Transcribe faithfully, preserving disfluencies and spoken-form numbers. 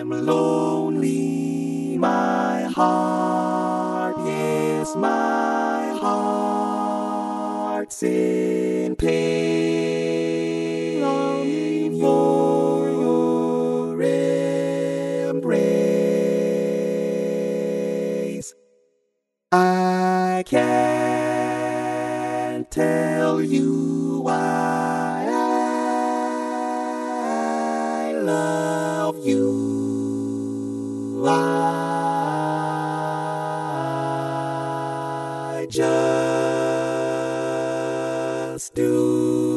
am lonely, my heart, yes, my heart's in pain, longing for your embrace. I can't tell you why I love you. I just do.